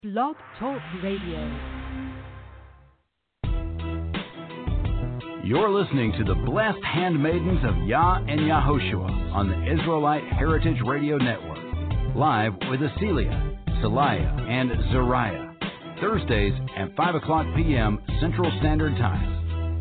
Blog Talk Radio. You're listening to the Blessed Handmaidens of Yah and Yahoshua on the Israelite Heritage Radio Network. Live with Acelia, Salaya, and Zariah. Thursdays at 5 o'clock p.m. Central Standard Time.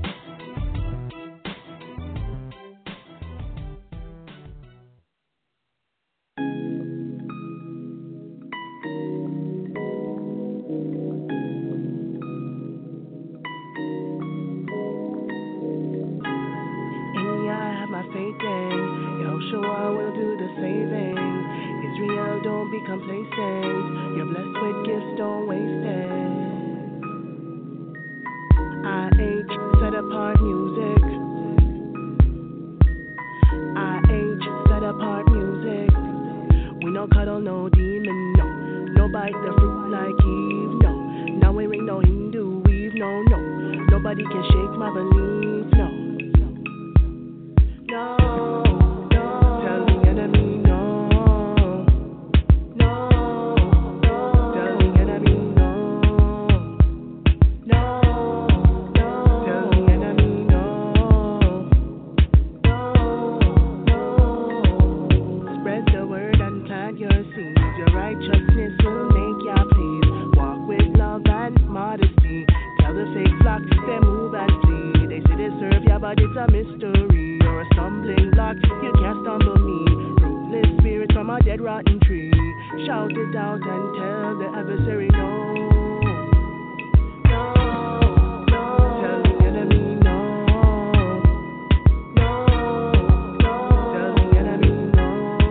Complacent, you're blessed with gifts, don't waste it. IH, set apart music. IH, set apart music. We no cuddle, no demon, no. No bite the fruit like Eve, no. Now we ring no Hindu weave, no, no. Nobody can shake my belief, no. No. But it's a mystery or a stumbling block. You can't stumble me. Ruthless spirit from a dead rotten tree. Shout it out and tell the adversary no. No, no. Tell the enemy no. No, no. Tell the enemy no.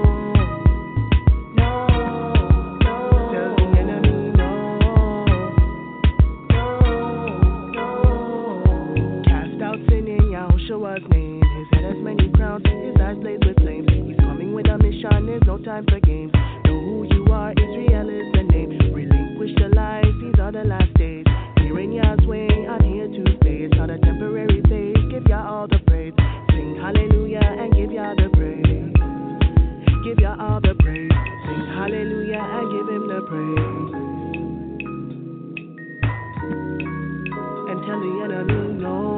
No, no. Tell the enemy no. No, no. Cast out sin in Yahushua's name. His head has many crowns, his eyes blaze with flames. He's coming with a mission, there's no time for games. Know who you are, Israel is the name. Relinquish your life, these are the last days. Here in Yah's way, I'm here to stay. It's not a temporary phase, give Yah all the praise. Sing hallelujah and give Yah the praise. Give Yah all the praise. Sing hallelujah and give him the praise. And tell the enemy no.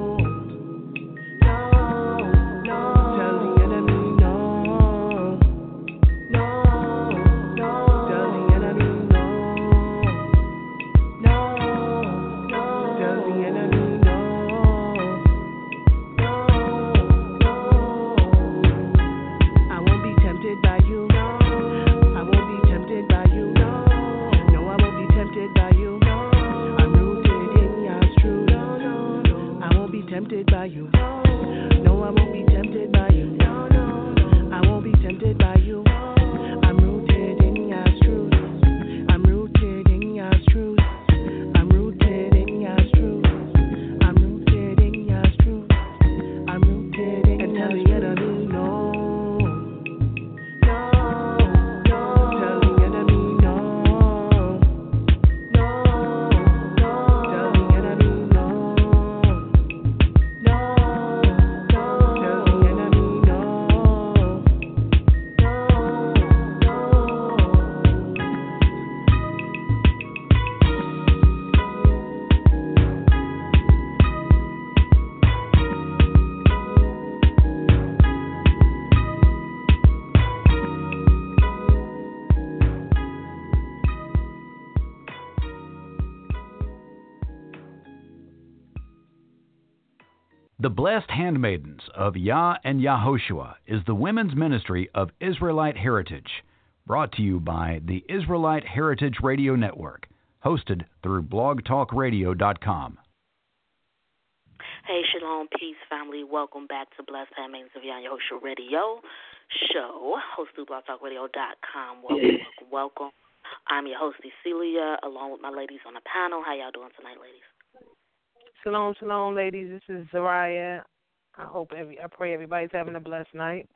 Tempted by you. No, I won't be tempted by you. No, no, I won't be tempted by you. I'm rooted in Yah's truth. I'm rooted in Yah's truth. I'm rooted in Yah's truth. I'm rooted in Yah's truth. I'm rooted in and tell the enemy no. No, no. Tell the enemy no. No, no. Tell the enemy no. The Blessed Handmaidens of Yah and Yahoshua is the women's ministry of Israelite Heritage, brought to you by the Israelite Heritage Radio Network, hosted through blogtalkradio.com. Hey, shalom, peace, family. Welcome back to Blessed Handmaidens of Yah and Yahoshua Radio Show, hosted through blogtalkradio.com. Welcome, welcome, welcome. I'm your host, Celia, along with my ladies on the panel. How y'all doing tonight, ladies? Shalom, shalom, ladies. This is Zariah. I pray everybody's having a blessed night.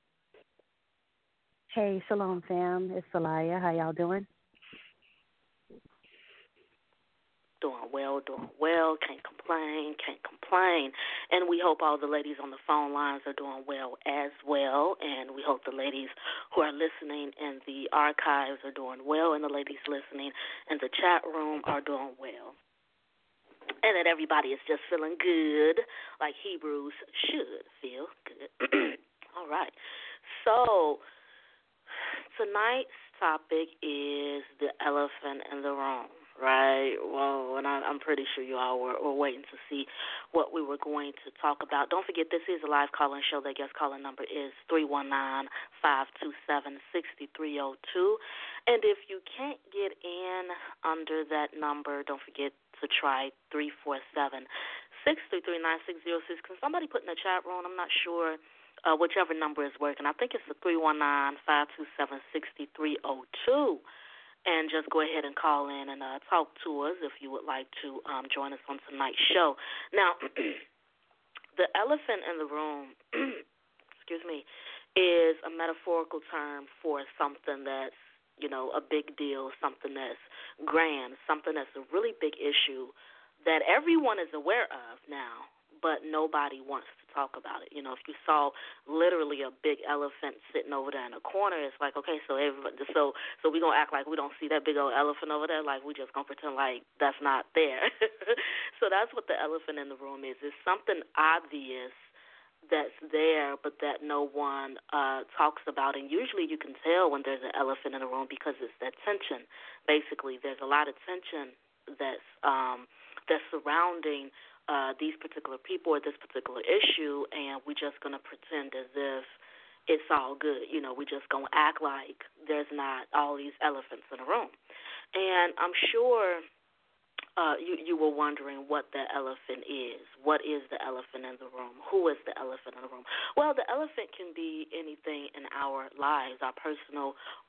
Hey, shalom, fam. It's Salaya. How y'all doing? Doing well, doing well. Can't complain, can't complain. And we hope all the ladies on the phone lines are doing well as well. And we hope the ladies who are listening in the archives are doing well, and the ladies listening in the chat room are doing well. And that everybody is just feeling good, like Hebrews should feel good. All right. So tonight's topic is the elephant in the room, right? Well, and I'm pretty sure you all were waiting to see what we were going to talk about. Don't forget, this is a live call-in show. The guest calling number is 319-527-6302. And if you can't get in under that number, don't forget to try 347-633-9606. Can somebody put in the chat room? I'm not sure. Whichever number is working. I think it's the 319-527-6302. And just go ahead and call in and talk to us if you would like to join us on tonight's show. Now, the elephant in the room, excuse me, is a metaphorical term for something that's, a big deal, something that's grand, something that's a really big issue that everyone is aware of now, but nobody wants to talk about it. If you saw literally a big elephant sitting over there in a corner, it's like, okay, so we're going to act like we don't see that big old elephant over there, like we just going to pretend like that's not there. So that's what the elephant in the room is. It's something obvious that's there, but that no one talks about. And usually you can tell when there's an elephant in the room because it's that tension. Basically, there's a lot of tension that's surrounding these particular people or this particular issue, and we're just going to pretend as if it's all good. We're just going to act like there's not all these elephants in the room. And I'm sure you were wondering what the elephant is. What is the elephant in the room? Who is the elephant in the room? Well, the elephant can be anything in our lives, our personal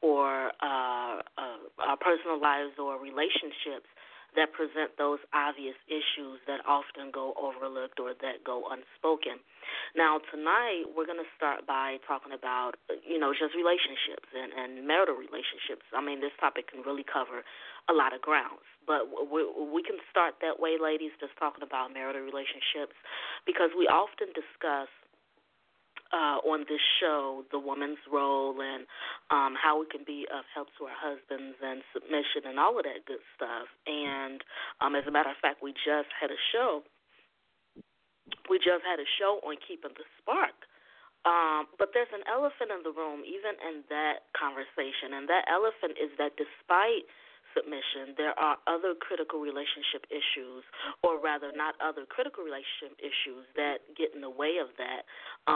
lives or relationships that present those obvious issues that often go overlooked or that go unspoken. Now, tonight, we're going to start by talking about, just relationships and marital relationships. I mean, this topic can really cover a lot of grounds. But we can start that way, ladies, just talking about marital relationships, because we often discuss on this show the woman's role and how we can be of help to our husbands and submission and all of that good stuff. And as a matter of fact, we just had a show on keeping the spark. But there's an elephant in the room, even in that conversation, and that elephant is that despite submission, there are other critical relationship issues, or rather not other critical relationship issues that get in the way of that,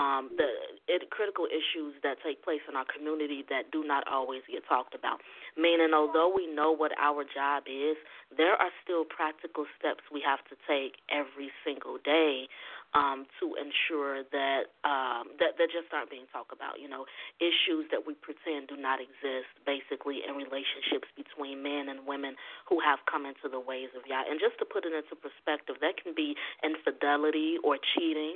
critical issues that take place in our community that do not always get talked about. Meaning, although we know what our job is, there are still practical steps we have to take every single day to ensure that that just aren't being talked about. Issues that we pretend do not exist, basically, in relationships between men and women who have come into the ways of Yah. And just to put it into perspective, that can be infidelity or cheating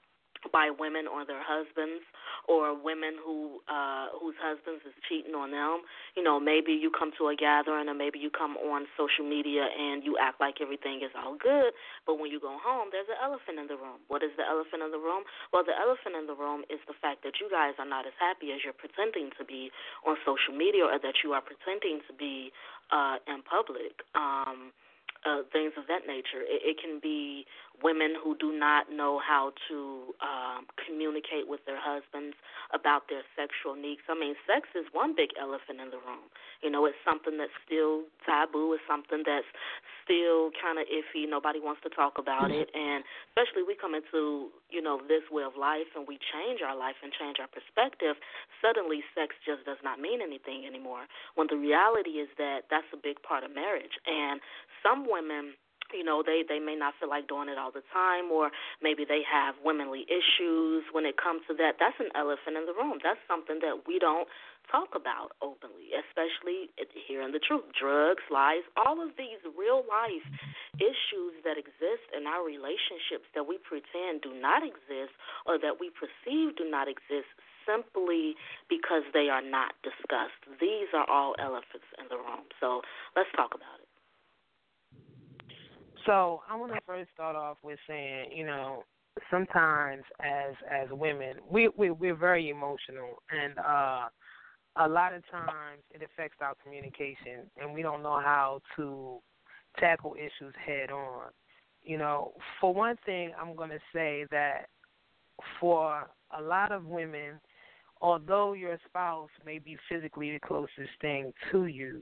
by women on their husbands, or women whose husbands is cheating on them. Maybe you come to a gathering, or maybe you come on social media and you act like everything is all good, but when you go home, there's an elephant in the room. What is the elephant in the room? Well, the elephant in the room is the fact that you guys are not as happy as you're pretending to be on social media, or that you are pretending to be in public. Things of that nature. It can be women who do not know how to communicate with their husbands about their sexual needs. I mean, sex is one big elephant in the room. It's something that's still taboo. It's something that's still kind of iffy. Nobody wants to talk about it. And especially we come into, this way of life, and we change our life and change our perspective, suddenly sex just does not mean anything anymore, when the reality is that that's a big part of marriage. And some women, they may not feel like doing it all the time, or maybe they have womanly issues when it comes to that. That's an elephant in the room. That's something that we don't talk about openly, especially hearing the truth. Drugs, lies, all of these real-life issues that exist in our relationships that we pretend do not exist, or that we perceive do not exist, simply because they are not discussed. These are all elephants in the room. So let's talk about it. So I want to first start off with saying, sometimes as women, we're very emotional, and a lot of times it affects our communication, and we don't know how to tackle issues head on. For one thing, I'm going to say that for a lot of women, although your spouse may be physically the closest thing to you,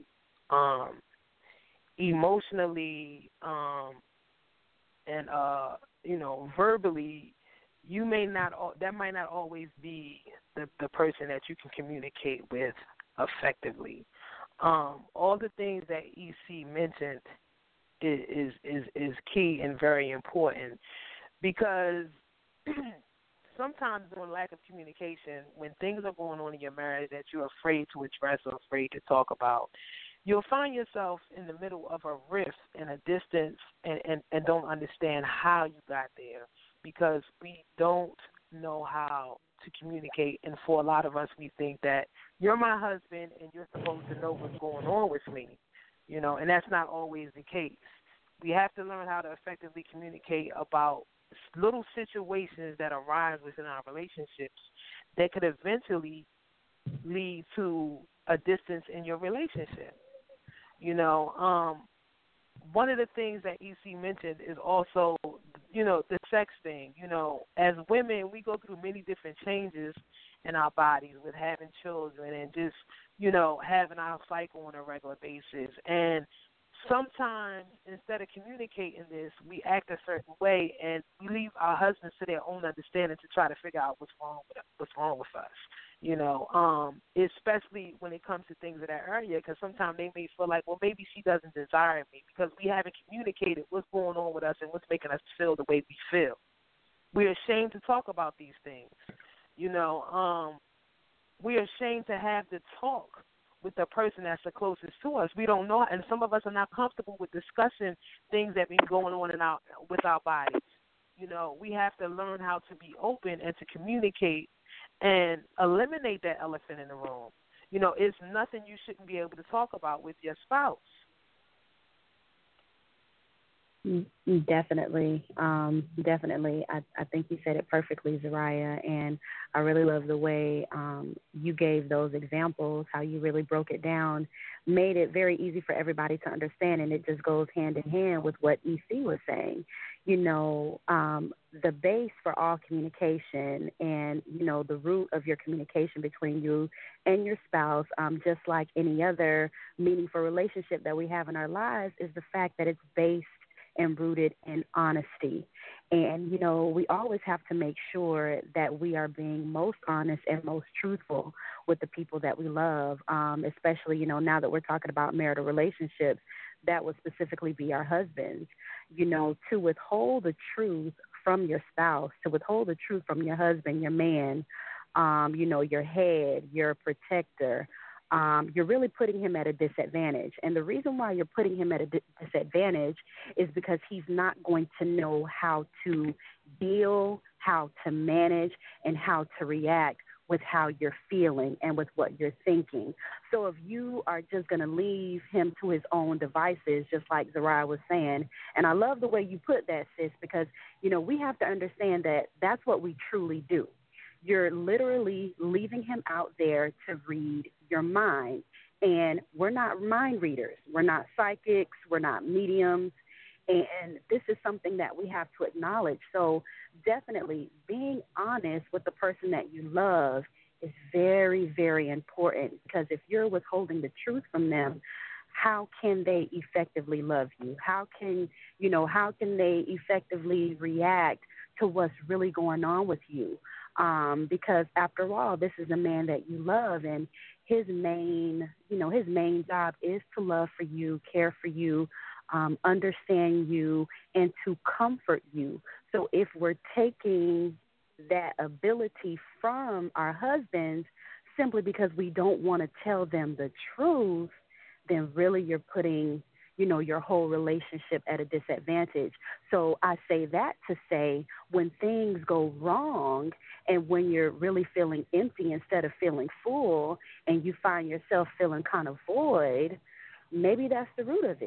emotionally and verbally, that might not always be the person that you can communicate with effectively. All the things that EC mentioned is key and very important, because sometimes during lack of communication, when things are going on in your marriage that you're afraid to address or afraid to talk about, you'll find yourself in the middle of a rift and a distance and don't understand how you got there, because we don't know how to communicate. And for a lot of us, we think that you're my husband and you're supposed to know what's going on with me, and that's not always the case. We have to learn how to effectively communicate about little situations that arise within our relationships that could eventually lead to a distance in your relationship. One of the things that EC mentioned is also, the sex thing. As women, we go through many different changes in our bodies with having children and just, having our cycle on a regular basis. And sometimes, instead of communicating this, we act a certain way, and we leave our husbands to their own understanding to try to figure out what's wrong with us. Especially when it comes to things of that area, because sometimes they may feel like, well, maybe she doesn't desire me because we haven't communicated what's going on with us and what's making us feel the way we feel. We're ashamed to talk about these things. We're ashamed to have the talk with the person that's the closest to us. We don't know, and some of us are not comfortable with discussing things that been going on with our bodies. We have to learn how to be open and to communicate and eliminate that elephant in the room. It's nothing you shouldn't be able to talk about with your spouse. Definitely. Definitely. I think you said it perfectly, Zariah, and I really love the way you gave those examples, how you really broke it down, made it very easy for everybody to understand, and it just goes hand in hand with what EC was saying. The base for all communication and, the root of your communication between you and your spouse, just like any other meaningful relationship that we have in our lives, is the fact that it's based and rooted in honesty. And, we always have to make sure that we are being most honest and most truthful with the people that we love, especially, now that we're talking about marital relationships, that would specifically be our husbands. To withhold the truth from your spouse, to withhold the truth from your husband, your man, your head, your protector, you're really putting him at a disadvantage. And the reason why you're putting him at a disadvantage is because he's not going to know how to deal, how to manage, and how to react with how you're feeling and with what you're thinking. So if you are just going to leave him to his own devices, just like Zariah was saying, and I love the way you put that, sis, because, we have to understand that that's what we truly do. You're literally leaving him out there to read your mind. And we're not mind readers. We're not psychics. We're not mediums. And this is something that we have to acknowledge. So definitely being honest with the person that you love is very, very important, because if you're withholding the truth from them, how can they effectively love you? How can they effectively react to what's really going on with you? Because after all, this is a man that you love, and his main job is to love for you, care for you, understand you, and to comfort you. So if we're taking that ability from our husbands simply because we don't want to tell them the truth, then really you're putting, your whole relationship at a disadvantage. So I say that to say, when things go wrong and when you're really feeling empty instead of feeling full, and you find yourself feeling kind of void, maybe that's the root of it.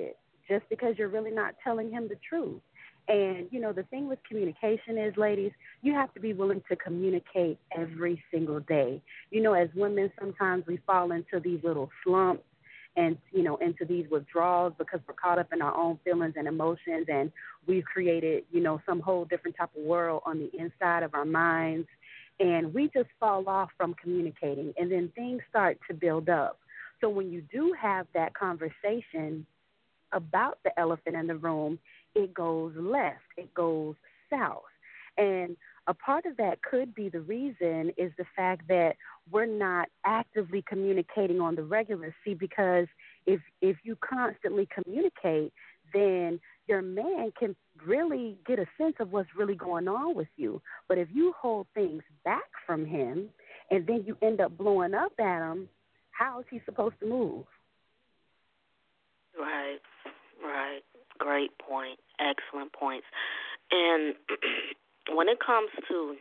just because you're really not telling him the truth. And, you know, the thing with communication is, ladies, you have to be willing to communicate every single day. You know, as women, sometimes we fall into these little slumps and, you know, into these withdrawals because we're caught up in our own feelings and emotions, and we've created, you know, some whole different type of world on the inside of our minds, and we just fall off from communicating, and then things start to build up. So when you do have that conversation about the elephant in the room, it goes left, it goes south. And a part of that could be the reason is the fact that we're not actively communicating on the regular. See, because if you constantly communicate, then your man can really get a sense of what's really going on with you. But if you hold things back from him and then you end up blowing up at him, how is he supposed to move? Right. Great point. Excellent points. And when it comes to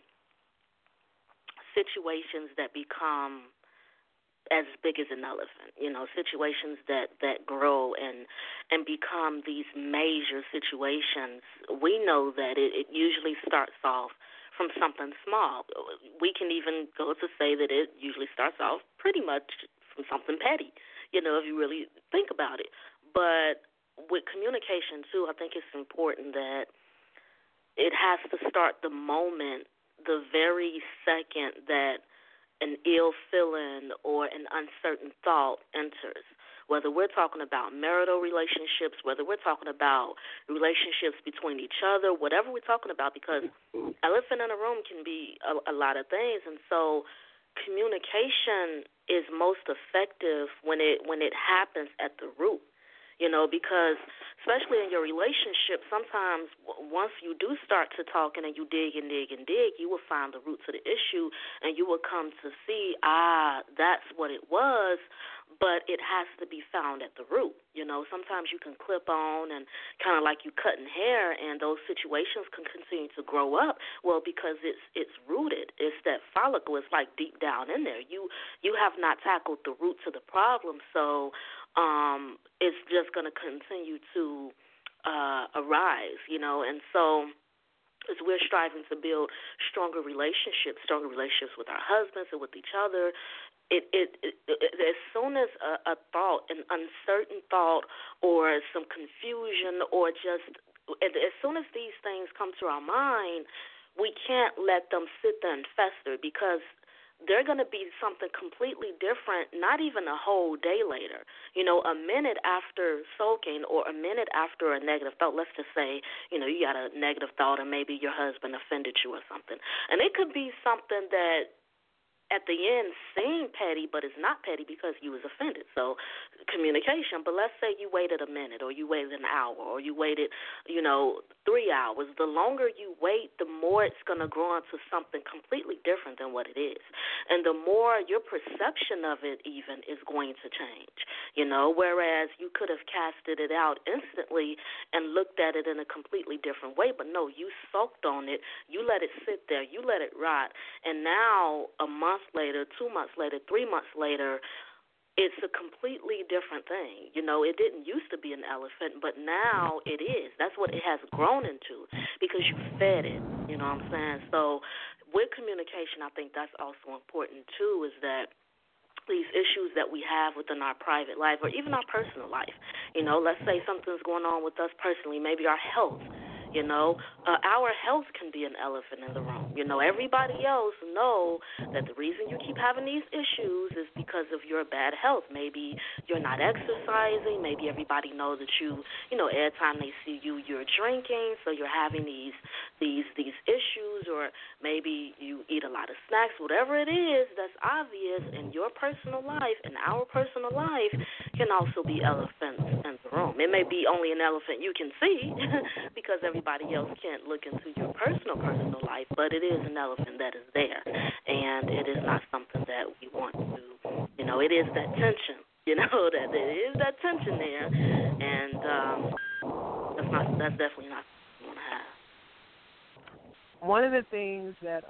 situations that become as big as an elephant, you know, situations that grow and become these major situations, we know that it usually starts off from something small. We can even go to say that it usually starts off pretty much from something petty, you know, if you really think about it. But with communication, too, I think it's important that it has to start the moment, the very second that an ill feeling or an uncertain thought enters. Whether we're talking about marital relationships, whether we're talking about relationships between each other, whatever we're talking about, because elephant in a room can be a lot of things. And so communication is most effective when it happens at the root. You know, because especially in your relationship, sometimes once you do start to talking and you dig and dig and dig, you will find the root to the issue, and you will come to see, that's what it was, but it has to be found at the root. You know, sometimes you can clip on and kind of like you cutting hair, and those situations can continue to grow up. Well, because it's rooted. It's that follicle. It's like deep down in there. You have not tackled the root to the problem, so it's just going to continue to arise, you know. And so as we're striving to build stronger relationships with our husbands and with each other, it as soon as a thought, an uncertain thought or some confusion or just as soon as these things come to our mind, we can't let them sit there and fester, because they're going to be something completely different, not even a whole day later. You know, a minute after soaking or a minute after a negative thought, let's just say, you know, you got a negative thought and maybe your husband offended you or something. And it could be something that at the end seemed petty, but it's not petty because you was offended. So communication. But let's say you waited a minute, or you waited an hour, or you waited, 3 hours. The longer you wait, the more it's going to grow into something completely different than what it is. And the more your perception of it even is going to change, you know, whereas you could have casted it out instantly and looked at it in a completely different way. But no, you soaked on it. You let it sit there. You let it rot. And now a month later, 2 months later, 3 months later, it's a completely different thing. You know, it didn't used to be an elephant, but now it is. That's what it has grown into because you fed it. You know what I'm saying? So with communication, I think that's also important, too, is that these issues that we have within our private life or even our personal life, you know, let's say something's going on with us personally, maybe our health. You know, our health can be an elephant in the room. You know, everybody else know that the reason you keep having these issues is because of your bad health. Maybe you're not exercising. Maybe everybody knows that you know, every time they see you, you're drinking, so you're having these issues. Or maybe you eat a lot of snacks. Whatever it is that's obvious in your personal life and our personal life can also be elephants in the room. It may be only an elephant you can see because everybody else can't look into your personal life, but it is an elephant that is there, and it is not something that we want to, you know, it is that tension, you know, that there is that tension there, and that's definitely not what we want to have. One of the things that,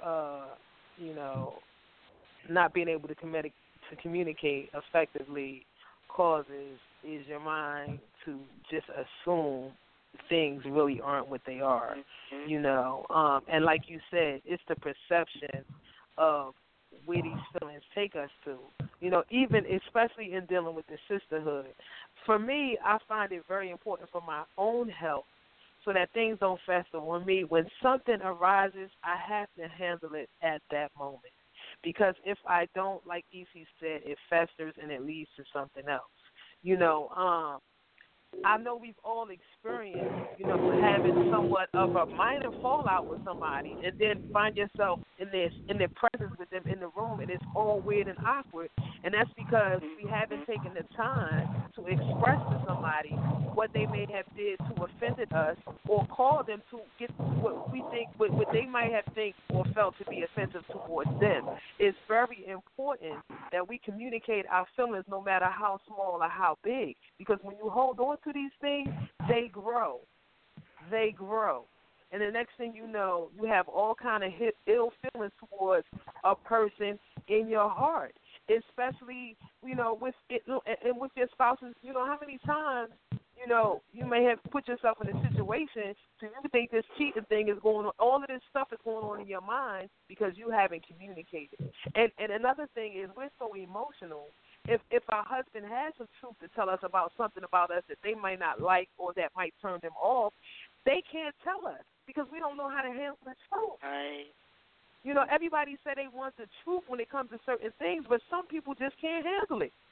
not being able to communicate effectively causes is your mind to just assume things really aren't what they are, you know. And like you said, it's the perception of where these feelings take us to, you know, even especially in dealing with the sisterhood. For me, I find it very important for my own health so that things don't fester on me. When something arises, I have to handle it at that moment. Because if I don't, like EC said, it festers and it leads to something else. You know, I know we've all experienced, you know, having somewhat of a minor fallout with somebody and then find yourself in their presence with them in the room, and it's all weird and awkward. And that's because we haven't taken the time to express to somebody what they may have did to offended us, or call them to get what we think, what they might have think or felt to be offensive towards them. It's very important that we communicate our feelings, no matter how small or how big, because when you hold on to these things, they grow. They grow. And the next thing you know, you have all kind of ill feelings towards a person in your heart, especially, you know, with it, and with your spouses. You know, how many times, you know, you may have put yourself in a situation so you think this cheating thing is going on. All of this stuff is going on in your mind because you haven't communicated. And another thing is, we're so emotional. If our husband has some truth to tell us about something about us that they might not like or that might turn them off, they can't tell us because we don't know how to handle the truth. Right. You know, everybody say they want the truth when it comes to certain things, but some people just can't handle it.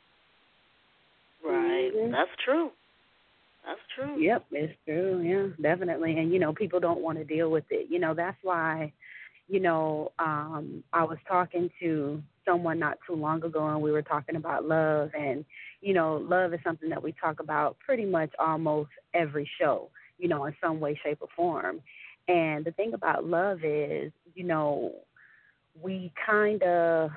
Right. That's true. That's true. Yep, it's true. Yeah, definitely. And, you know, people don't want to deal with it. You know, that's why, you know, I was talking to someone not too long ago, and we were talking about love. And, you know, love is something that we talk about pretty much almost every show, you know, in some way, shape, or form. And the thing about love is, you know, we kind of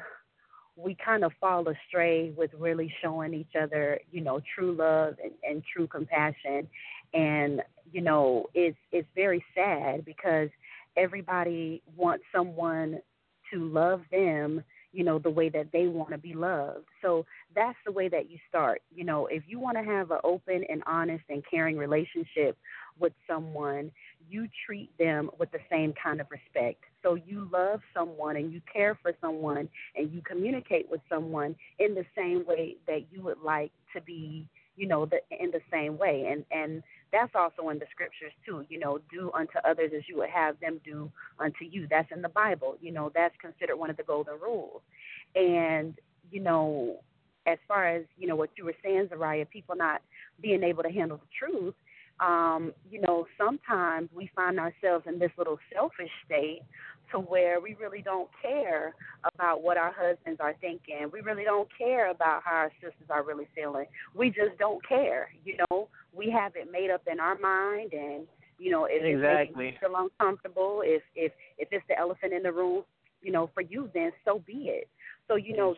fall astray with really showing each other, you know, true love and true compassion. And, you know, it's very sad because everybody wants someone to love them, you know, the way that they want to be loved. So that's the way that you start. You know, if you want to have an open and honest and caring relationship with someone, you treat them with the same kind of respect. So you love someone and you care for someone and you communicate with someone in the same way that you would like to be, you know, in the same way. And that's also in the scriptures too, you know, do unto others as you would have them do unto you. That's in the Bible. You know, that's considered one of the golden rules. And, you know, as far as, you know, what you were saying, Zariah, people not being able to handle the truth, you know, sometimes we find ourselves in this little selfish state to where we really don't care about what our husbands are thinking. We really don't care about how our sisters are really feeling. We just don't care. You know, we have it made up in our mind, and, you know, if it's making you feel uncomfortable, if it's the elephant in the room, you know, for you, then so be it. So, you know,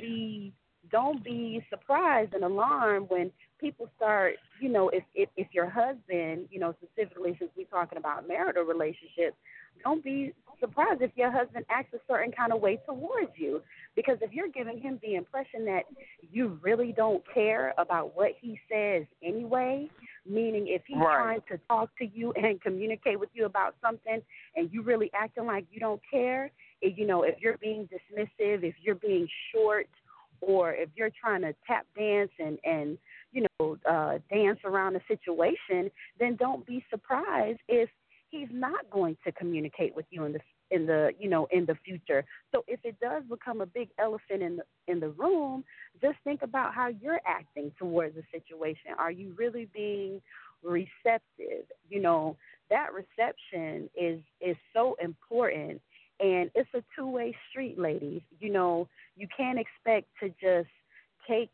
don't be surprised and alarmed when people start, you know, if your husband, you know, specifically since we're talking about marital relationships, don't be surprised if your husband acts a certain kind of way towards you. Because if you're giving him the impression that you really don't care about what he says anyway, meaning if he's trying to talk to you and communicate with you about something and you really acting like you don't care, you know, if you're being dismissive, if you're being short, or if you're trying to tap dance and you know, dance around the situation, then don't be surprised if he's not going to communicate with you in the future. So if it does become a big elephant in the room, just think about how you're acting towards the situation. Are you really being receptive? You know, that reception is so important. And it's a two-way street, ladies. You know, you can't expect to just take,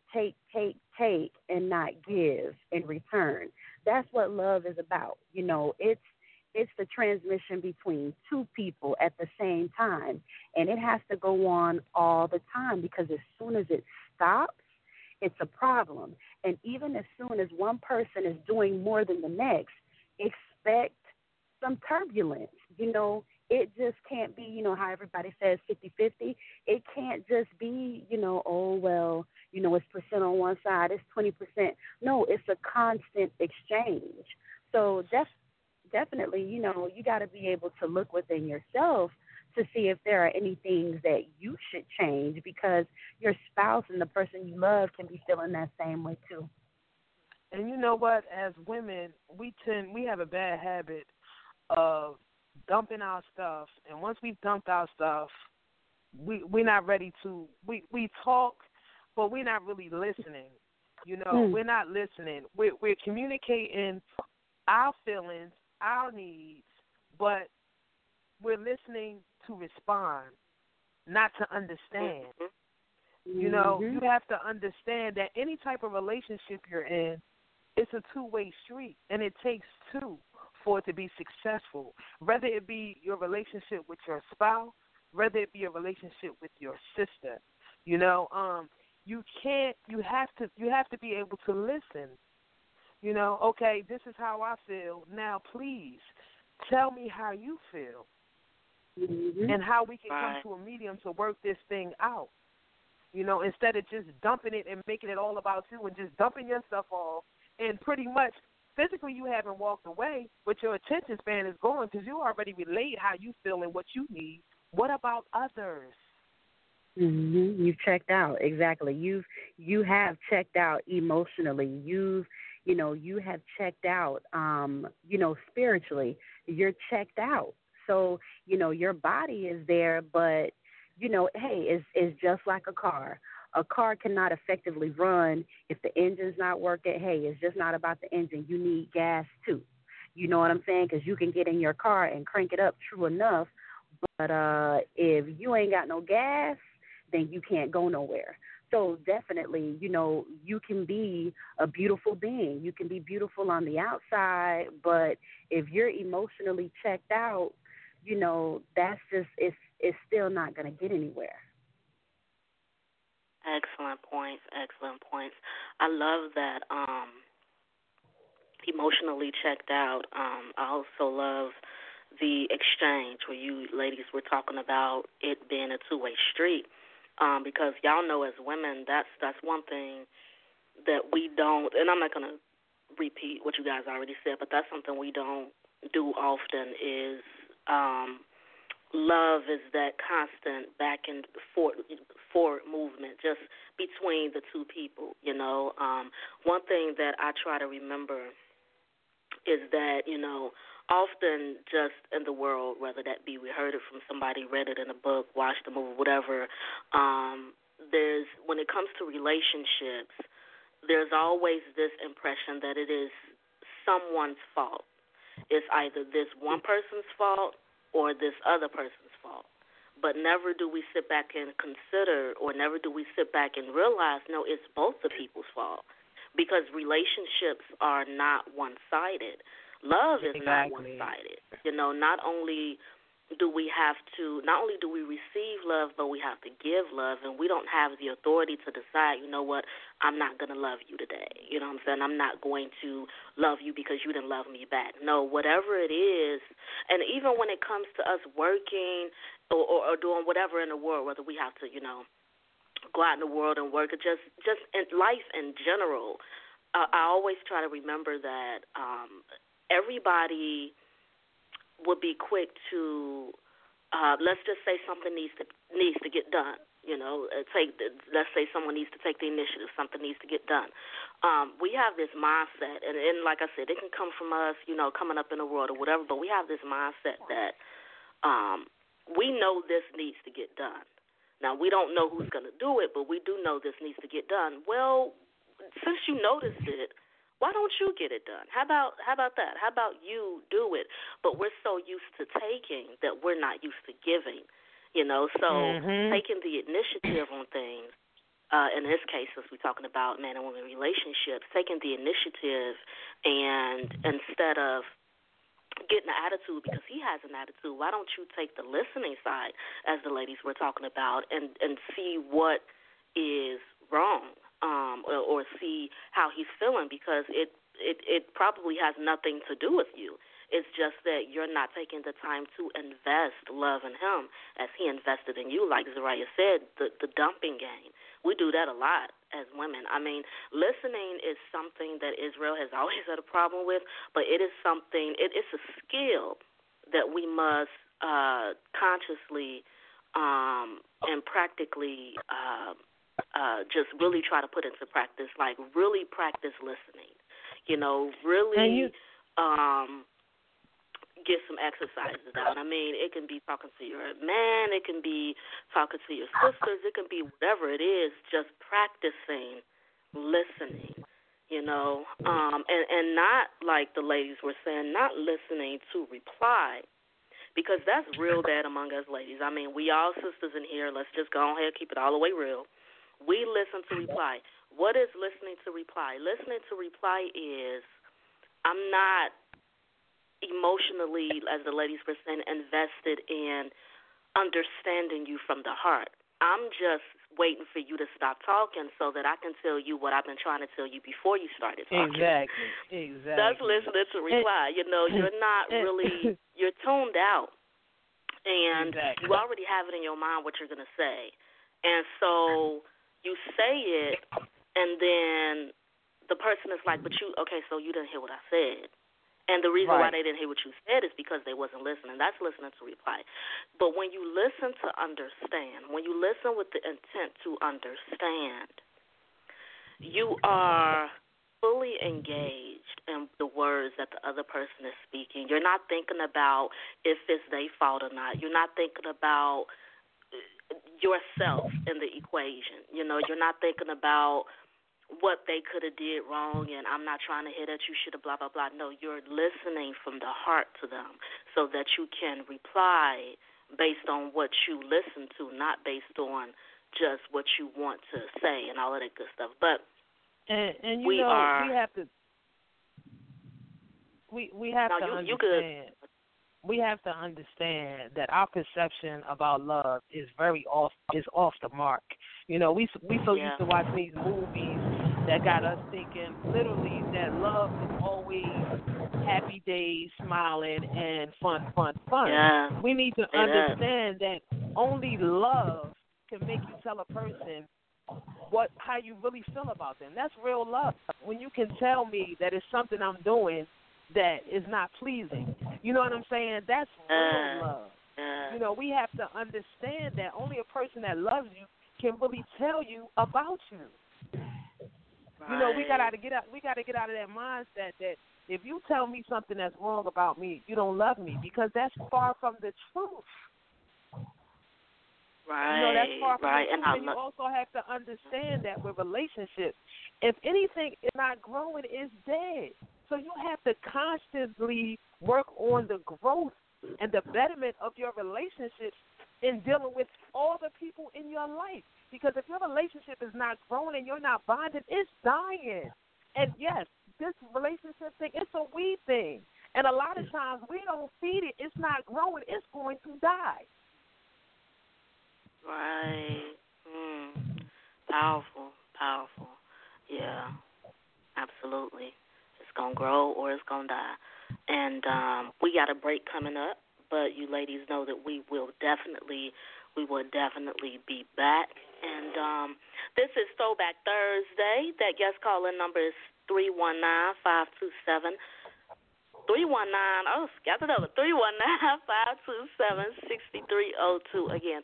and not give in return. That's what love is about. You know, it's the transmission between two people at the same time. And it has to go on all the time, because as soon as it stops, it's a problem. And even as soon as one person is doing more than the next, expect some turbulence. You know, it just can't be, how everybody says 50-50. It can't just be, oh, well, it's percent on one side, it's 20%. No, it's a constant exchange. So definitely, you got to be able to look within yourself to see if there are any things that you should change, because your spouse and the person you love can be feeling that same way too. And you know what? As women, we have a bad habit of dumping our stuff, and once we've dumped our stuff, we're not ready to. We talk, but we're not really listening. We're not listening. We're communicating our feelings, our needs, but we're listening to respond, not to understand. You have to understand that any type of relationship you're in, it's a two-way street, and it takes two for it to be successful. Whether it be your relationship with your spouse, whether it be a relationship with your sister, you have to be able to listen. Okay, this is how I feel. Now, please tell me how you feel, and how we can come to a medium to work this thing out. Instead of just dumping it and making it all about you and just dumping your stuff off, and pretty much physically you haven't walked away, but your attention span is gone because you already relayed how you feel and what you need. What about others? You've checked out. Exactly. You have checked out emotionally. You have checked out, spiritually. You're checked out. So, your body is there, but, hey, it's just like a car. A car cannot effectively run if the engine's not working. Hey, it's just not about the engine. You need gas, too. You know what I'm saying? Because you can get in your car and crank it up, true enough. But if you ain't got no gas, then you can't go nowhere. So definitely, you can be a beautiful being. You can be beautiful on the outside, but if you're emotionally checked out, that's just, it's still not going to get anywhere. Excellent points. I love that emotionally checked out. I also love the exchange where you ladies were talking about it being a two-way street, because y'all know as women that's one thing that we don't, and I'm not going to repeat what you guys already said, but that's something we don't do often is love is that constant back and forward movement just between the two people, One thing that I try to remember is that, often just in the world, whether that be we heard it from somebody, read it in a book, watched the movie, whatever, there's, when it comes to relationships, there's always this impression that it is someone's fault. It's either this one person's fault or this other person's fault. But never do we sit back and consider, or never do we sit back and realize, no, it's both the people's fault. Because relationships are not one-sided. Love is not one-sided. Not only do we receive love, but we have to give love, and we don't have the authority to decide, I'm not going to love you today. You know what I'm saying? I'm not going to love you because you didn't love me back. No, whatever it is, and even when it comes to us working or doing whatever in the world, whether we have to, go out in the world and work, or just in life in general, I always try to remember that everybody would be quick to, let's just say something needs to get done. Let's say someone needs to take the initiative. Something needs to get done. We have this mindset, and like I said, it can come from us, coming up in the world or whatever. But we have this mindset that we know this needs to get done. Now, we don't know who's going to do it, but we do know this needs to get done. Well, since you noticed it, why don't you get it done? How about that? How about you do it? But we're so used to taking that we're not used to giving, So taking the initiative on things, in this case, since we're talking about man and woman relationships, taking the initiative, and instead of getting an attitude because he has an attitude, why don't you take the listening side, as the ladies were talking about, and see what is wrong, or see how he's feeling, because it it probably has nothing to do with you. It's just that you're not taking the time to invest love in him as he invested in you. Like Zariah said, the dumping game. We do that a lot as women. I mean, listening is something that Israel has always had a problem with, but it is something, it's a skill that we must consciously and practically just really try to put into practice, like really practice listening. Really get some exercises out. I mean, it can be talking to your man, it can be talking to your sisters, it can be whatever it is, just practicing listening, and not like the ladies were saying, not listening to reply, because that's real bad among us ladies. I mean, we all sisters in here, let's just go ahead and keep it all the way real. We listen to reply. What is listening to reply? Listening to reply is, I'm not emotionally, as the ladies were saying, invested in understanding you from the heart. I'm just waiting for you to stop talking so that I can tell you what I've been trying to tell you before you started talking. Exactly. That's listening to reply. You're not really, you're tuned out. And you already have it in your mind what you're going to say. And so you say it, and then the person is like, so you didn't hear what I said. And the reason why they didn't hear what you said is because they wasn't listening. That's listening to reply. But when you listen to understand, when you listen with the intent to understand, you are fully engaged in the words that the other person is speaking. You're not thinking about if it's their fault or not. You're not thinking about yourself in the equation. You're not thinking about what they could have did wrong, and I'm not trying to hear that you should have blah, blah, blah. No, you're listening from the heart to them so that you can reply based on what you listen to, not based on just what you want to say and all of that good stuff. But we have to understand. We have to understand that our perception about love is off the mark. We so used to watching these movies that got us thinking literally that love is always happy days, smiling, and fun. Yeah. We need to understand that only love can make you tell a person how you really feel about them. That's real love. When you can tell me that it's something I'm doing that is not pleasing. You know what I'm saying? That's real love. We have to understand that only a person that loves you can really tell you about you. Right. We gotta get out of that mindset that if you tell me something that's wrong about me, you don't love me, because that's far from the truth. Right. That's far from the truth. And you also have to understand that with relationships, if anything is not growing, it's dead. So you have to constantly work on the growth and the betterment of your relationships in dealing with all the people in your life. Because if your relationship is not growing and you're not bonded, it's dying. And yes, this relationship thing, it's a we thing. And a lot of times we don't feed it. It's not growing. It's going to die. Right. Powerful. Yeah, absolutely. It's going to grow or it's going to die. And we got a break coming up, but you ladies know that we will definitely be back. And this is Throwback Thursday. That guest call-in number is 319-527. 319, oh, got the number, 319-527-6302. Again,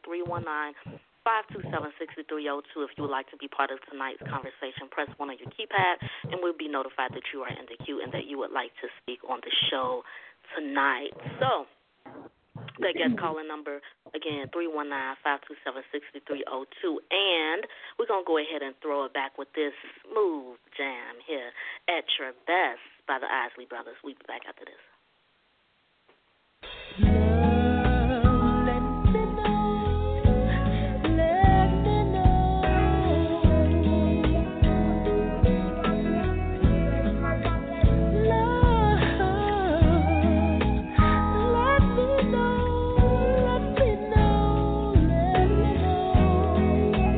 319-527-6302. If you would like to be part of tonight's conversation, press 1 on your keypad, and we'll be notified that you are in the queue and that you would like to speak on the show tonight. So, that guest calling number, again, 319-527-6302. And we're going to go ahead and throw it back with this smooth jam here, At Your Best, by the Isley Brothers. We'll be back after this.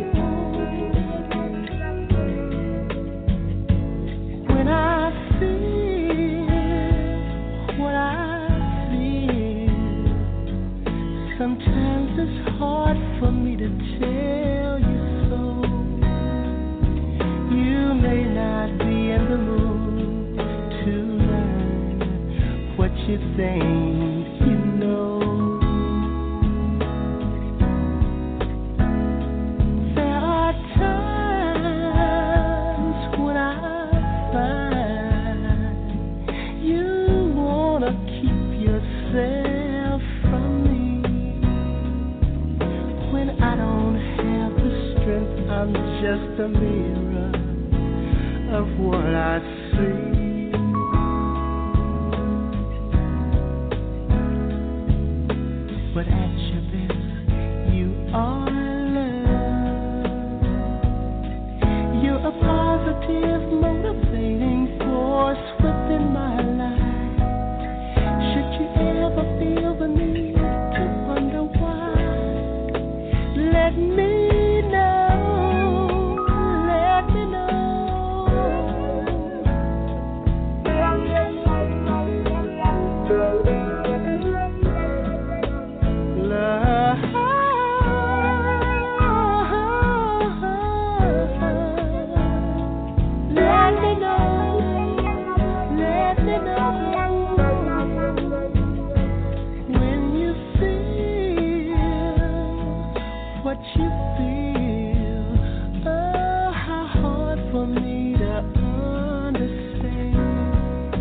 When I see you think you know. There are times when I find you wanna keep yourself from me. When I don't have the strength, I'm just a mirror of what I see. But at your best, you are love. You're a positive, motivating force within my life. Should you ever feel the need to wonder why, let me know. Let me know. What you feel, oh, how hard for me to understand.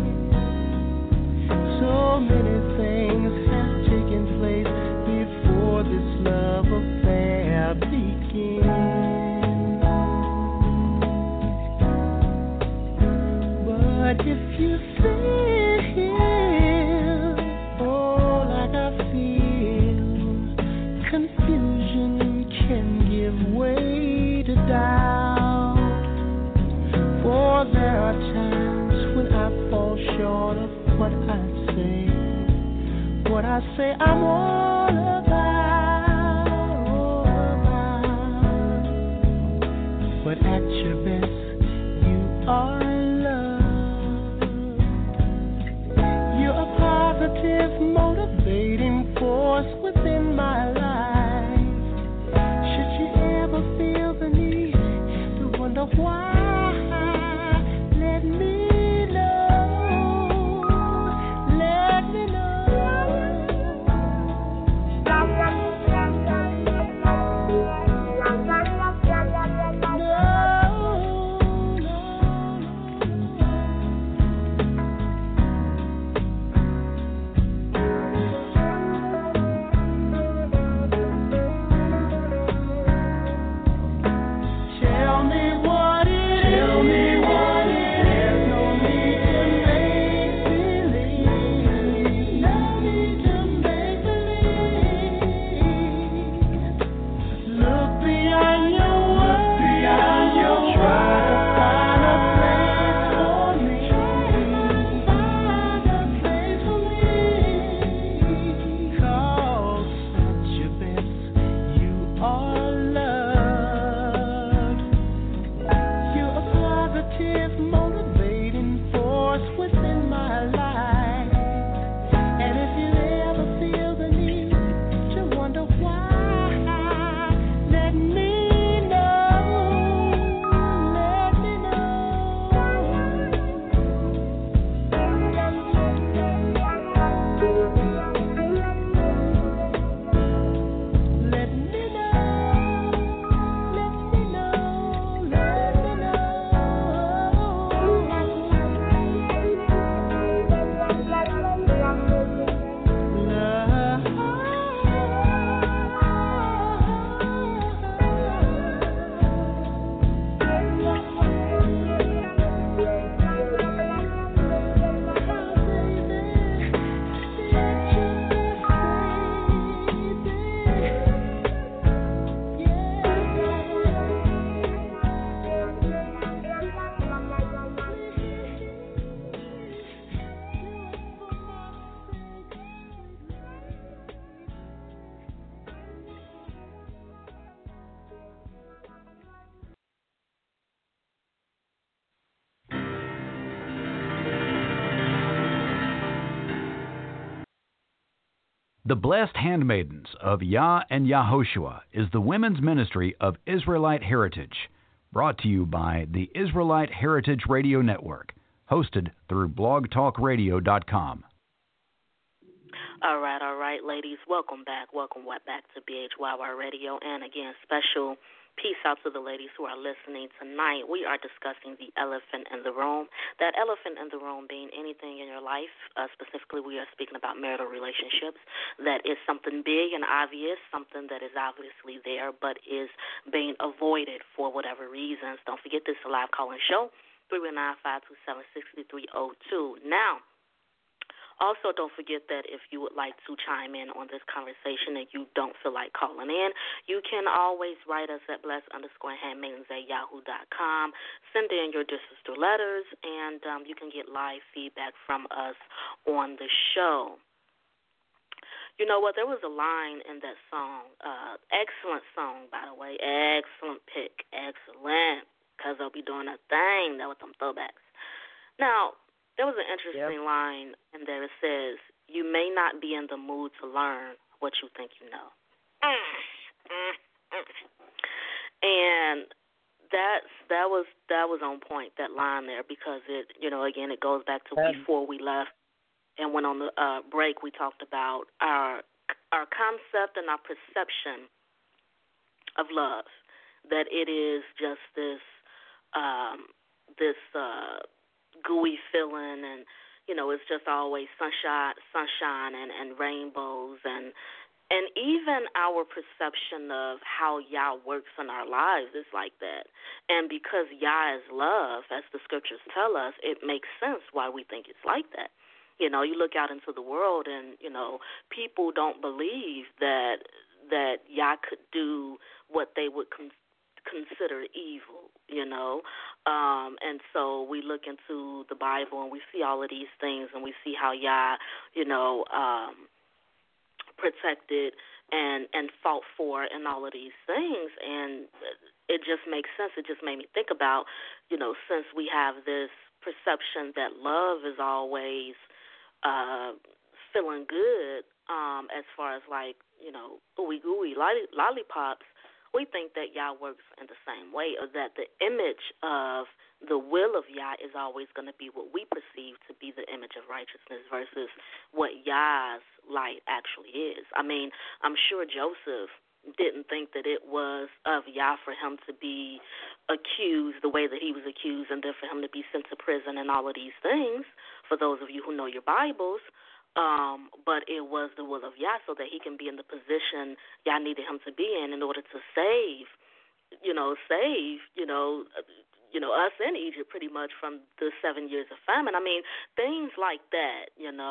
So many things have taken place before this love affair began. But if you feel, oh, like I feel, confusion can give way to doubt. For there are times when I fall short of what I say. What I say I'm all about. But at your best, you are love. You're a positive, motivating force within my life. Feel the need to wonder why, let me know, let me know. The Blessed Handmaidens of Yah and Yahoshua is the women's ministry of Israelite Heritage, brought to you by the Israelite Heritage Radio Network, hosted through blogtalkradio.com. All right, ladies. Welcome back to BHYY Radio. And again, special peace out to the ladies who are listening tonight. We are discussing the elephant in the room. That elephant in the room being anything in your life. Specifically, we are speaking about marital relationships. That is something big and obvious, something that is obviously there, but is being avoided for whatever reasons. Don't forget this is a live call-in show, 319-527-6302. Now, also, don't forget that if you would like to chime in on this conversation and you don't feel like calling in, you can always write us at blessed_handmaidens@yahoo.com. Send in your Dear Sister letters, and you can get live feedback from us on the show. You know what? There was a line in that song. Excellent song, by the way. Excellent pick. Excellent. Because they'll be doing a thing there with them throwbacks. Now, there was an interesting line in there. It says, "You may not be in the mood to learn what you think you know." And that was on point, that line there, because it, again, it goes back to before we left and went on the break. We talked about our concept and our perception of love, that it is just this gooey feeling, and it's just always sunshine and rainbows, and even our perception of how Yah works in our lives is like that. And because Yah is love, as the scriptures tell us, it makes sense why we think it's like that. You look out into the world, and people don't believe that Yah could do what they would consider evil, and so we look into the Bible and we see all of these things, and we see how Yah, protected and fought for and all of these things, and it just makes sense. It just made me think about, since we have this perception that love is always feeling good, as far as like, ooey gooey lollipops, we think that Yah works in the same way, or that the image of the will of Yah is always going to be what we perceive to be the image of righteousness versus what Yah's light actually is. I mean, I'm sure Joseph didn't think that it was of Yah for him to be accused the way that he was accused, and then for him to be sent to prison and all of these things, for those of you who know your Bibles. But it was the will of Yah so that he can be in the position Yah needed him to be in order to save us in Egypt pretty much from the 7 years of famine. I mean, things like that,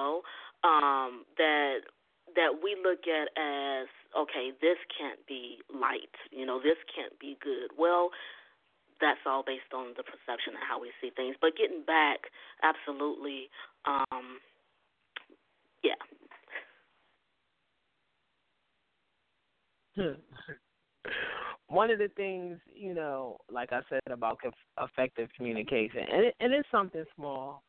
that we look at as, okay, this can't be light, this can't be good. Well, that's all based on the perception and how we see things. But getting back, absolutely, yeah. One of the things, like I said about effective communication, and it's something small,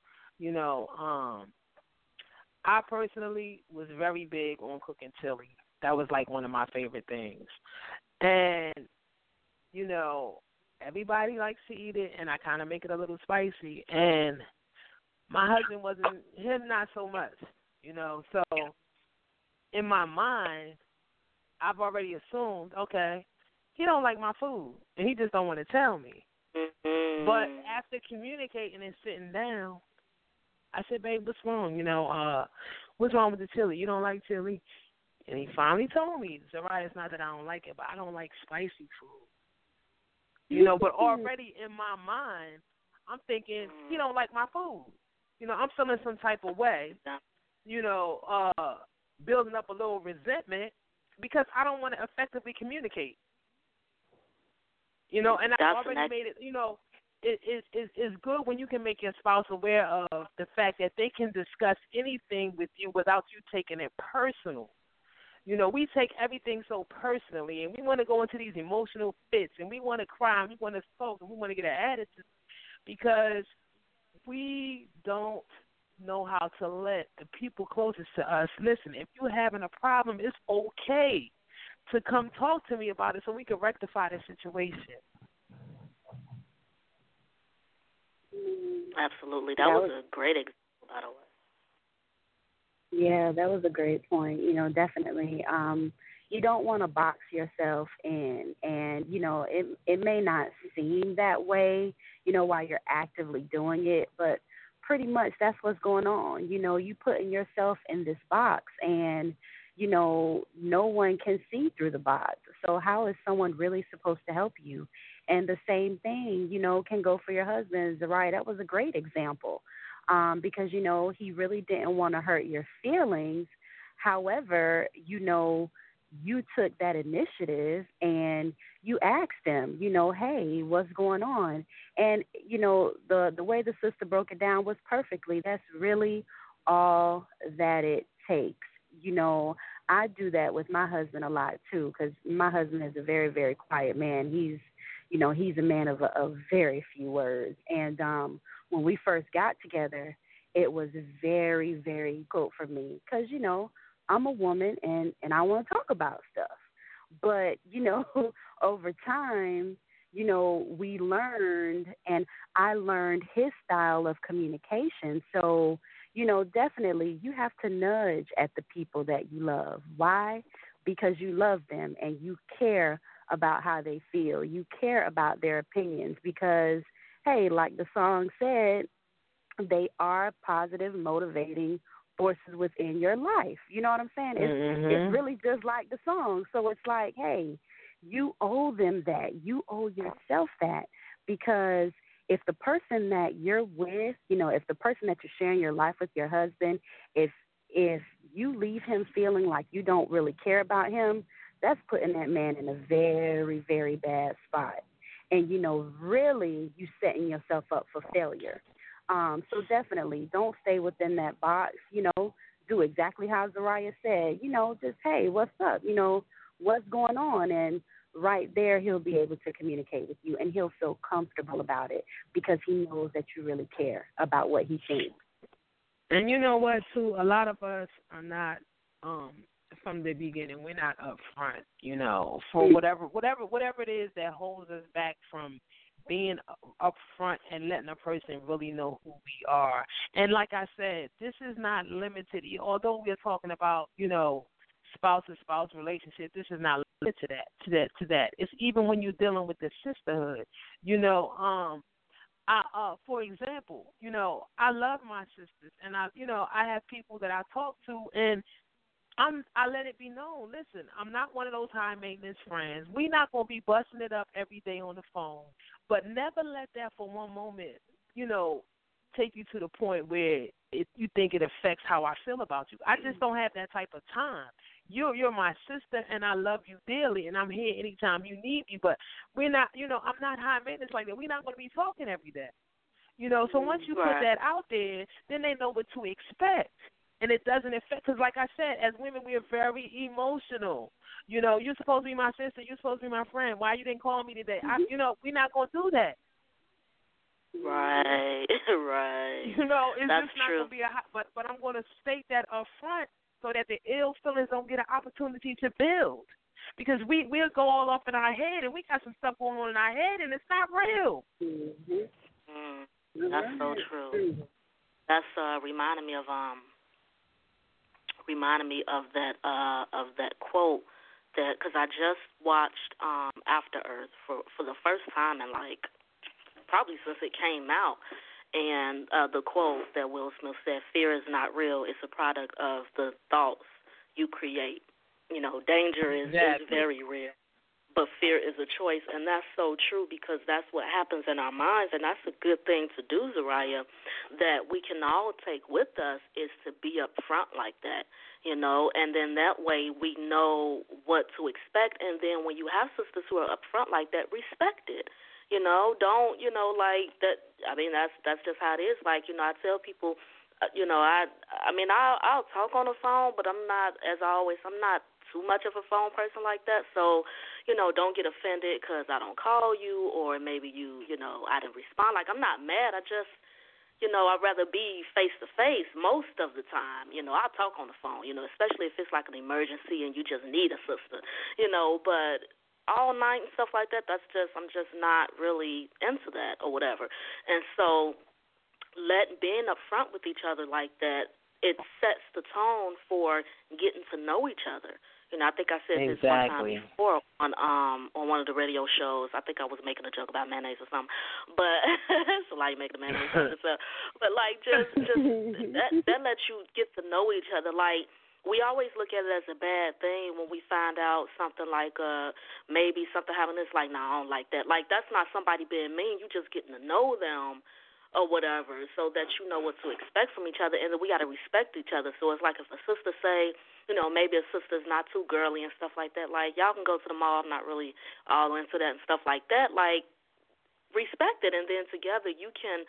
I personally was very big on cooking chili. That was like one of my favorite things. And, everybody likes to eat it, and I kind of make it a little spicy. And my husband not so much, So in my mind, I've already assumed, okay, he don't like my food, and he just don't want to tell me. Mm-hmm. But after communicating and sitting down, I said, babe, what's wrong? What's wrong with the chili? You don't like chili? And he finally told me, Zariah, it's not that I don't like it, but I don't like spicy food. But already in my mind, I'm thinking he don't like my food. I'm feeling some type of way, building up a little resentment because I don't want to effectively communicate. And I already made it, it's good when you can make your spouse aware of the fact that they can discuss anything with you without you taking it personal. We take everything so personally, and we want to go into these emotional fits, and we want to cry, and we want to sulk, and we want to get an attitude because we don't know how to let the people closest to us listen. If you're having a problem, it's okay to come talk to me about it so we can rectify the situation. Absolutely. That was a great example, by the way. Yeah, that was a great point. Definitely. You don't want to box yourself in, and it may not seem that way, while you're actively doing it, but pretty much that's what's going on. You putting yourself in this box, and no one can see through the box. So how is someone really supposed to help you? And the same thing, can go for your husband. Zariah, that was a great example, because he really didn't want to hurt your feelings. However, you took that initiative and you asked him, hey, what's going on? And the way the sister broke it down was perfectly. That's really all that it takes. I do that with my husband a lot too, because my husband is a very, very quiet man. He's a man of very few words. And when we first got together, it was very, very difficult for me because, I'm a woman and I want to talk about stuff. But, over time, we learned, and I learned his style of communication. So, definitely you have to nudge at the people that you love. Why? Because you love them and you care about how they feel. You care about their opinions because, hey, like the song said, they are positive, motivating forces within your life. You know what I'm saying? It's really just like the song. So it's like, hey, you owe them that. You owe yourself that, because if the person that you're with, if the person that you're sharing your life with, your husband, if you leave him feeling like you don't really care about him, that's putting that man in a very, very bad spot. And, really you setting yourself up for failure. So definitely don't stay within that box, do exactly how Zariah said, just, hey, what's up? What's going on? And right there, he'll be able to communicate with you and he'll feel comfortable about it because he knows that you really care about what he thinks. And you know what, too? A lot of us are not, from the beginning, we're not upfront, for whatever it is that holds us back from being upfront and letting a person really know who we are. And like I said, this is not limited. Although we're talking about, spouse-to-spouse relationship, this is not limited to that. It's even when you're dealing with the sisterhood. For example, I love my sisters, and I have people that I talk to, and I let it be known. Listen, I'm not one of those high maintenance friends. We're not gonna be busting it up every day on the phone, but never let that for one moment, take you to the point where you think it affects how I feel about you. I just don't have that type of time. You're my sister, and I love you dearly, and I'm here anytime you need me. But we're not, I'm not high maintenance like that. We're not gonna be talking every day, So once you put that out there, then they know what to expect. And it doesn't affect, because like I said, as women, we are very emotional. You're supposed to be my sister. You're supposed to be my friend. Why you didn't call me today? We're not going to do that. Right, right. It's That's just not going to be but I'm going to state that up front so that the ill feelings don't get an opportunity to build. Because we'll go all off in our head, and we got some stuff going on in our head, and it's not real. That's so true. That's reminding me of that quote that, because I just watched After Earth for the first time in probably since it came out, and the quote that Will Smith said, "Fear is not real; it's a product of the thoughts you create." Danger is very real, but fear is a choice, and that's so true, because that's what happens in our minds, and that's a good thing to do, Zariah, that we can all take with us, is to be up front like that, and then that way we know what to expect, and then when you have sisters who are up front like that, respect it. Don't, like that. I mean, that's just how it is. I tell people, I'll talk on the phone, but I'm not too much of a phone person like that. So, don't get offended because I don't call you, or maybe I didn't respond. I'm not mad. I just, I'd rather be face to face most of the time. I'll talk on the phone, especially if it's an emergency and you just need a sister, but all night and stuff like that, I'm just not really into that or whatever. And so being up front with each other like that, it sets the tone for getting to know each other. You know, I think I said this one time before on one of the radio shows. I think I was making a joke about mayonnaise or something, but so like making the mayonnaise. So, but like just that lets you get to know each other. Like we always look at it as a bad thing when we find out something like maybe something happened. It's like, no, I don't like that. Like that's not somebody being mean. You just getting to know them or whatever, so that you know what to expect from each other, and then we got to respect each other. So it's like if a sister say, you know, maybe a sister's not too girly and stuff like that, like, y'all can go to the mall, I'm not really all into that and stuff like that, like, respect it, and then together you can,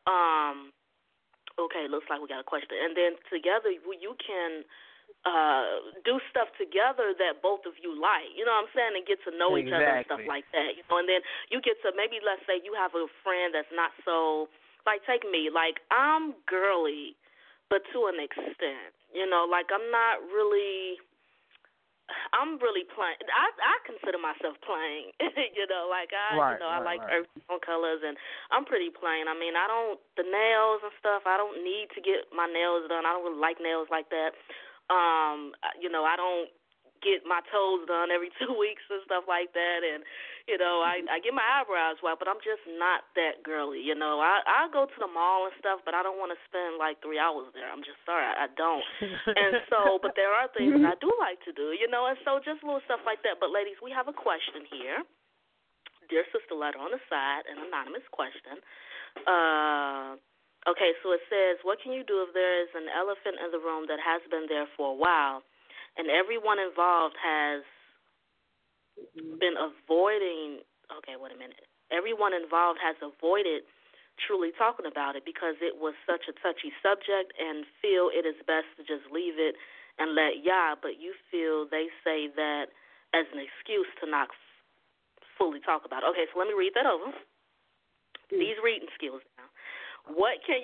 okay, looks like we got a question, and then together you can do stuff together that both of you like, you know what I'm saying, and get to know each other and stuff like that, you know, and then you get to, maybe let's say you have a friend that's not so, like, take me, like, I'm girly, but to an extent, you know, like, I'm really plain. I consider myself plain, you know, like, I like earth tone colors, and I'm pretty plain. I mean, the nails and stuff, I don't need to get my nails done. I don't really like nails like that. You know, I don't get my toes done every 2 weeks and stuff like that, and you know, I get my eyebrows wet, but I'm just not that girly, you know. I go to the mall and stuff, but I don't want to spend like 3 hours there. I'm just sorry, I don't. And so, but there are things that I do like to do, you know, and so just little stuff like that. But ladies, we have a question here. Dear Sister Letter on the side, an anonymous question. Okay, so it says, what can you do if there is an elephant in the room that has been there for a while, and everyone involved has been avoiding, everyone involved has avoided truly talking about it because it was such a touchy subject and feel it is best to just leave it and let but you feel they say that as an excuse to not fully talk about it. Okay, so let me read that over. These reading skills now. What can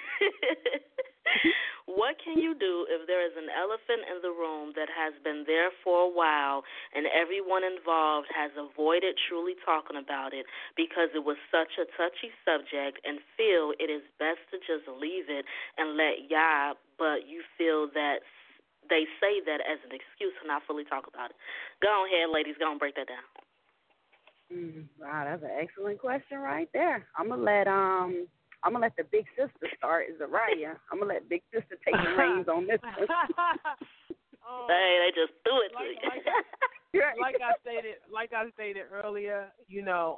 you do if there is an elephant in the room that has been there for a while and everyone involved has avoided truly talking about it because it was such a touchy subject and feel it is best to just leave it and let but you feel that they say that as an excuse to not fully talk about it? Go ahead, ladies. Go and break that down. Wow, that's an excellent question right there. I'm gonna let the big sister start, Zariah. I'm gonna let big sister take the reins on this one. Hey, they just threw it to you. Like I stated earlier, you know,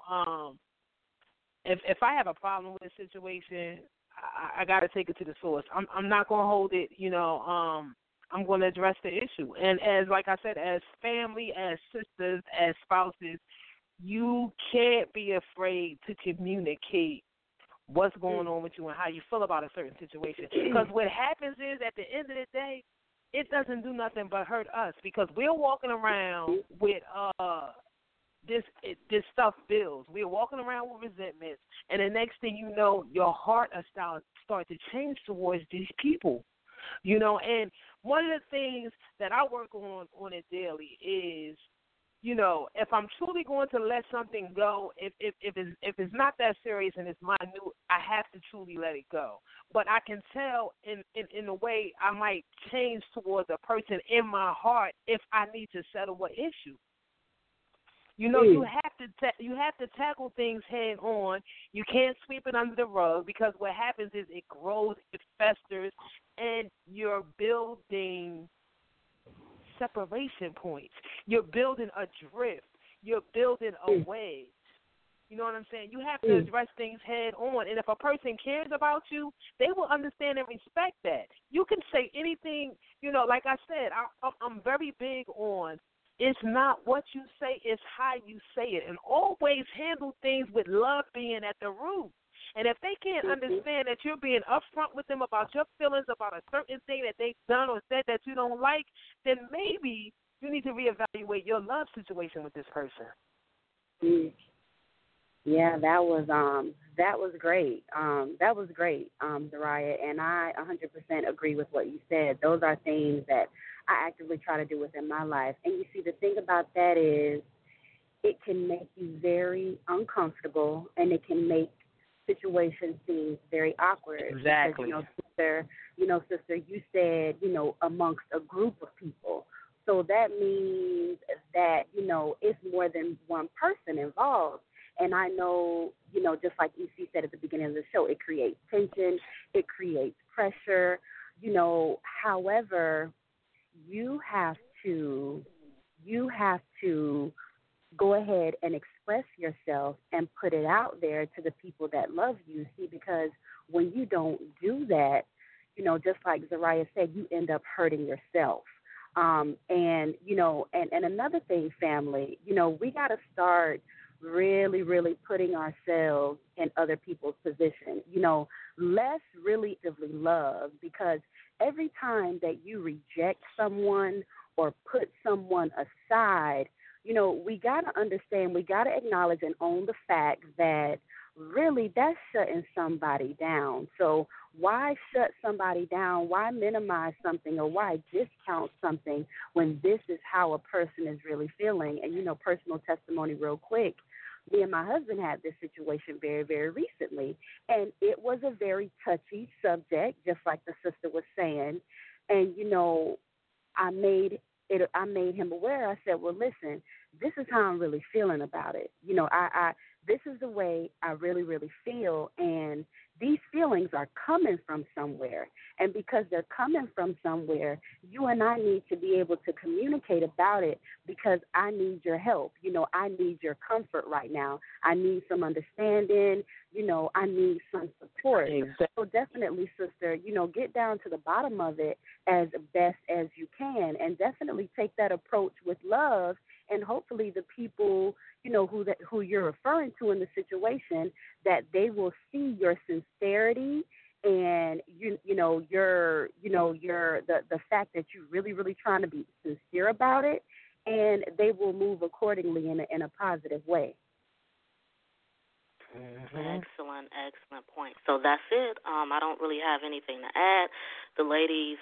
if I have a problem with a situation, I got to take it to the source. I'm not gonna hold it, you know. I'm going to address the issue, and as like I said, as family, as sisters, as spouses, you can't be afraid to communicate what's going on with you and how you feel about a certain situation. Because what happens is, at the end of the day, it doesn't do nothing but hurt us because we're walking around with this stuff builds. We're walking around with resentments, and the next thing you know, your heart will start to change towards these people. You know, and one of the things that I work on it daily is, you know, if I'm truly going to let something go, if it's not that serious and it's minute, I have to truly let it go. But I can tell in a way I might change towards a person in my heart if I need to settle an issue. You know, you have to tackle things head on. You can't sweep it under the rug because what happens is it grows, it festers, and you're building separation points. You're building a drift. You're building a wedge. You know what I'm saying? You have to address things head on. And if a person cares about you, they will understand and respect that. You can say anything, you know, like I said, I'm very big on it's not what you say, it's how you say it. And always handle things with love being at the root. And if they can't understand that you're being upfront with them about your feelings about a certain thing that they've done or said that you don't like, then maybe you need to reevaluate your love situation with this person. Yeah, that was great. That was great, Zariah, and I 100% agree with what you said. Those are things that I actively try to do within my life. And you see, the thing about that is it can make you very uncomfortable, and it can make situation seems very awkward. Exactly. Because, sister, you said, amongst a group of people. So that means that, it's more than one person involved. And I know, just like EC said at the beginning of the show, it creates tension, it creates pressure, however, you have to go ahead and express yourself and put it out there to the people that love you. See, because when you don't do that, just like Zariah said, you end up hurting yourself. And another thing, family, we got to start really, really putting ourselves in other people's position. Let's really love, because every time that you reject someone or put someone aside, we got to understand, we got to acknowledge and own the fact that really that's shutting somebody down. So why shut somebody down? Why minimize something, or why discount something when this is how a person is really feeling? And, personal testimony real quick. Me and my husband had this situation very, very recently, and it was a very touchy subject, just like the sister was saying. And, I made him aware. I said, well, listen, this is how I'm really feeling about it. This is the way I really, really feel, and these feelings are coming from somewhere. And because they're coming from somewhere, you and I need to be able to communicate about it, because I need your help. I need your comfort right now. I need some understanding. I need some support. Exactly. So definitely, sister, get down to the bottom of it as best as you can, and definitely take that approach with love. And hopefully the people, who you're referring to in the situation, that they will see your sincerity and your the fact that you're really, really trying to be sincere about it, and they will move accordingly in a positive way. Mm-hmm. Excellent point. So that's it. I don't really have anything to add. The ladies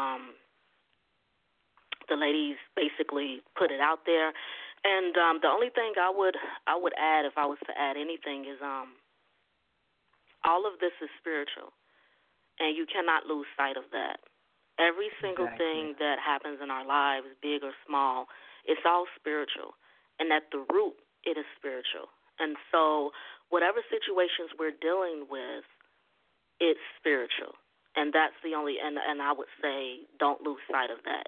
basically put it out there, and the only thing I would add, if I was to add anything, is all of this is spiritual, and you cannot lose sight of that. Every single thing that happens in our lives, big or small, it's all spiritual, and at the root, it is spiritual. And so whatever situations we're dealing with, it's spiritual. And that's the only, and I would say, don't lose sight of that,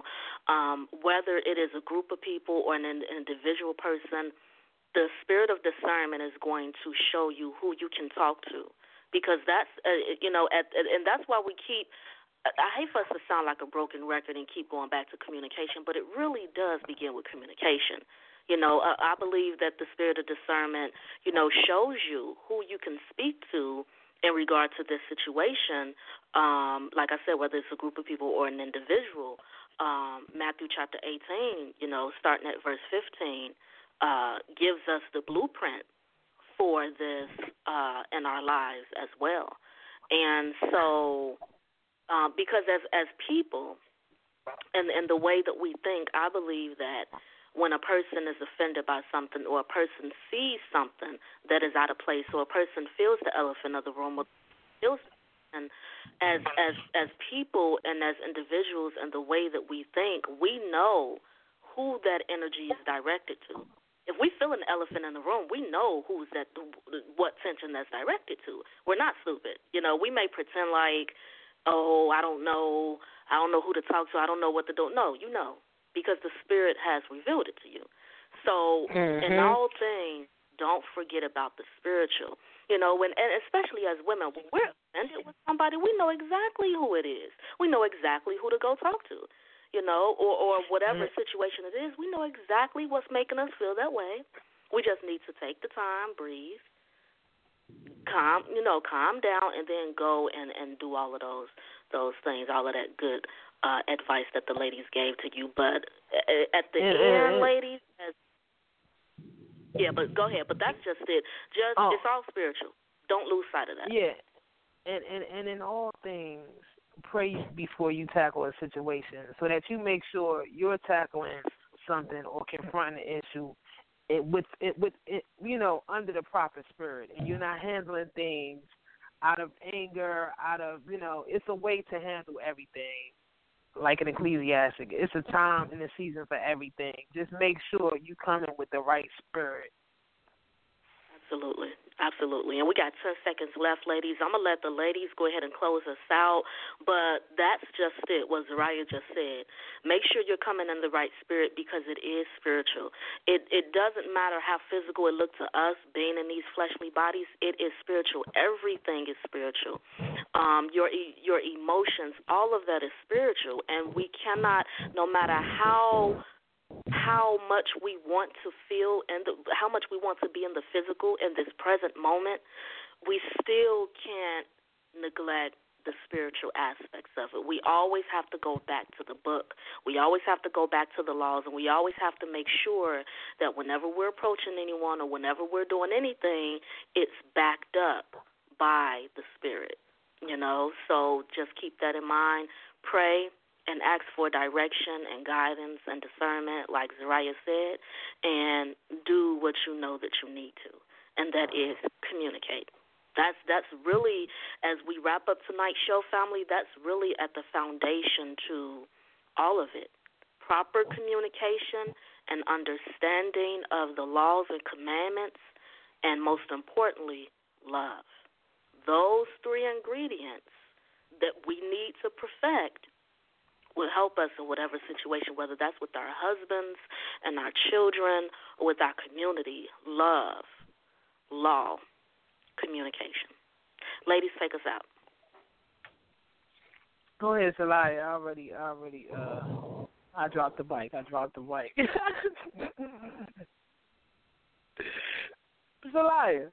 whether it is a group of people or an individual person, the spirit of discernment is going to show you who you can talk to, because that's, and that's why we keep, I hate for us to sound like a broken record and keep going back to communication, but it really does begin with communication. I believe that the spirit of discernment, shows you who you can speak to in regard to this situation, like I said, whether it's a group of people or an individual. Matthew chapter 18, starting at verse 15, gives us the blueprint for this in our lives as well. And so, because as people, and the way that we think, I believe that when a person is offended by something, or a person sees something that is out of place, or a person feels the elephant of the room, or feels, and as people and as individuals, and the way that we think, we know who that energy is directed to. If we feel an elephant in the room, we know what tension that's directed to. We're not stupid. We may pretend like, oh, I don't know who to talk to, I don't know what to do. No, you know, because the Spirit has revealed it to you. So in all things, don't forget about the spiritual. And especially as women, when we're offended with somebody, we know exactly who it is. We know exactly who to go talk to, or whatever situation it is. We know exactly what's making us feel that way. We just need to take the time, breathe, calm down, and then go and do all of those things, all of that good advice that the ladies gave to you. But at the end, ladies, but go ahead. But that's just it. It's all spiritual. Don't lose sight of that. Yeah, and in all things, pray before you tackle a situation, so that you make sure you're tackling something or confronting an issue under the proper spirit, and you're not handling things out of anger, it's a way to handle everything. Like an Ecclesiastic, it's a time and a season for everything. Just make sure you come in with the right spirit. Absolutely. Absolutely. And we got 10 seconds left, ladies. I'm going to let the ladies go ahead and close us out. But that's just it, what Zariah just said. Make sure you're coming in the right spirit because it is spiritual. It doesn't matter how physical it looks to us being in these fleshly bodies. It is spiritual. Everything is spiritual. Your emotions, all of that is spiritual. And we cannot, no matter how much we want to feel and how much we want to be in the physical in this present moment, we still can't neglect the spiritual aspects of it. We always have to go back to the book. We always have to go back to the laws, and we always have to make sure that whenever we're approaching anyone or whenever we're doing anything, it's backed up by the spirit, So just keep that in mind. Pray and ask for direction and guidance and discernment, like Zariah said, and do what you know that you need to, and that is communicate. That's really, as we wrap up tonight's show, family, that's really at the foundation to all of it. Proper communication and understanding of the laws and commandments, and most importantly, love. Those three ingredients that we need to perfect will help us in whatever situation, whether that's with our husbands and our children or with our community. Love, law, communication. Ladies, take us out. Go ahead, Salaya. I dropped the mic. Salaya.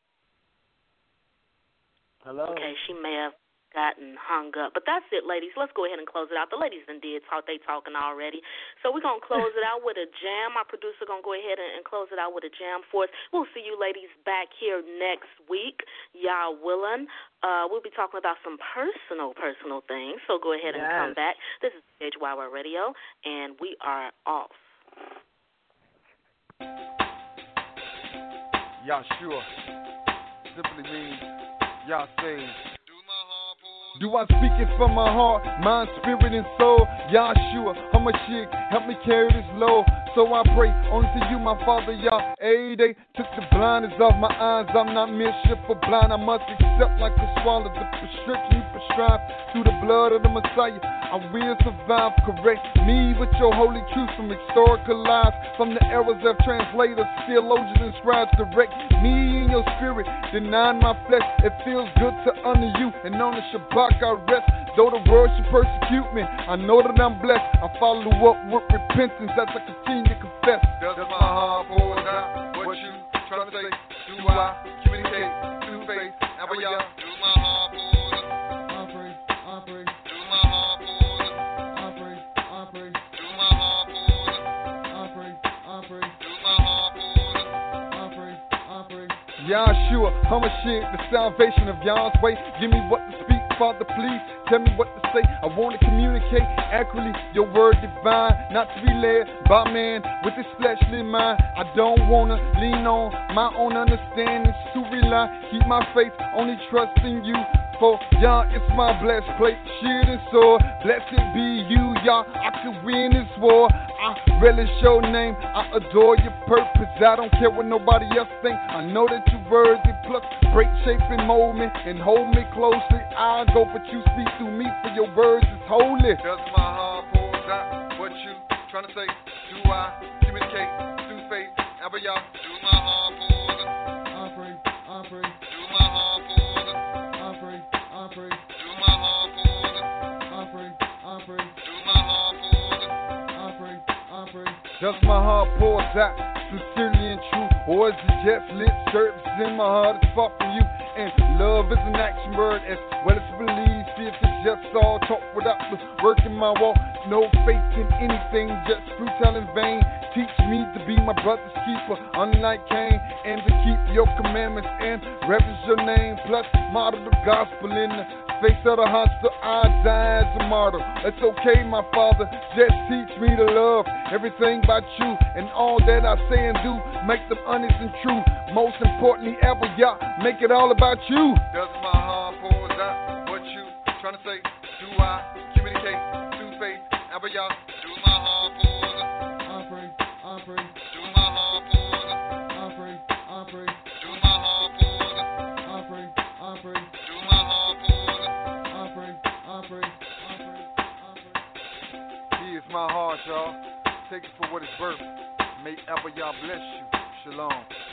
Hello? Okay, she may have gotten hung up. But that's it, ladies. Let's go ahead and close it out. The ladies done did talk. They talking already. So we're going to close it out with a jam. Our producer going to go ahead and close it out with a jam for us. We'll see you ladies back here next week. Y'all willing. We'll be talking about some personal things. So go ahead and come back. This is HYY Radio, and we are off. Yahshua simply means Yah saves. Do I speak it from my heart, mind, spirit, and soul? Yahshua, Hamashiach, help me carry this load. So I pray only to you, my Father, Yah. Hey, they took the blinders off my eyes. I'm not mischief or blind. I must accept like a swallow the prescription you prescribe through the blood of the Messiah. I will survive. Correct me with your holy truth from historical lies, from the errors of translators, theologians, and scribes. Direct me in your spirit, denying my flesh. It feels good to honor you, and on the Shabbat I rest. Though the world should persecute me, I know that I'm blessed. I follow up with repentance as I continue to confess. Does my heart pour out what you trying to say? Do I communicate through faith? How about y'all? Do my heart pour out? I pray. Do my heart pour out? I pray. Do my heart pour out? I pray. Do my heart pour out? I pray. Yahshua, Hamashiach, the salvation of Yah's way. Give me what to speak, Father, please. Tell me what to say. I want to communicate accurately your word divine, not to be led by man with his fleshly mind. I don't want to lean on my own understanding to rely. Keep my faith, only trust in you. For Yah, it's my blessed plate, shield and sword. Blessed be you, Yah. I could win this war. I relish your name. I adore your purpose. I don't care what nobody else thinks. I know that you're worthy. Plus, break, shape, and mold me and hold me closely. I'll go, but you speak through me, for your words is holy. Does my heart pour out what you trying to say? Do I communicate through faith? How about y'all? Do my heart pour out? I pray. Do my heart pour out? I pray. Do my heart pour out? I pray. Do my heart pour out? I pray. Does my heart pour out sincerely and true, or is it just lip service in my heart is far from you? And love is an action word as well as believe. See if it's just all talk without the work in my walk. No faith in anything, just futile in vain. Teach me to be my brother's keeper, unlike Cain, and to keep your commandments and reverence your name. Plus, model the gospel in the face of the hostile, I die as a martyr. It's okay, my father, just teach me to love everything about you and all that I say and do. Make them honest and true. Most importantly ever, y'all, make it all about you. Does my heart pour out what you trying to say? Do I communicate through faith? Ever, y'all? Do my heart pour out? I pray. Do my heart pour out? I pray. Do my heart pour out? I pray. Do my heart pour out? I pray. Here's my heart, y'all. Take it for what it's worth. May ever y'all bless you. Shalom.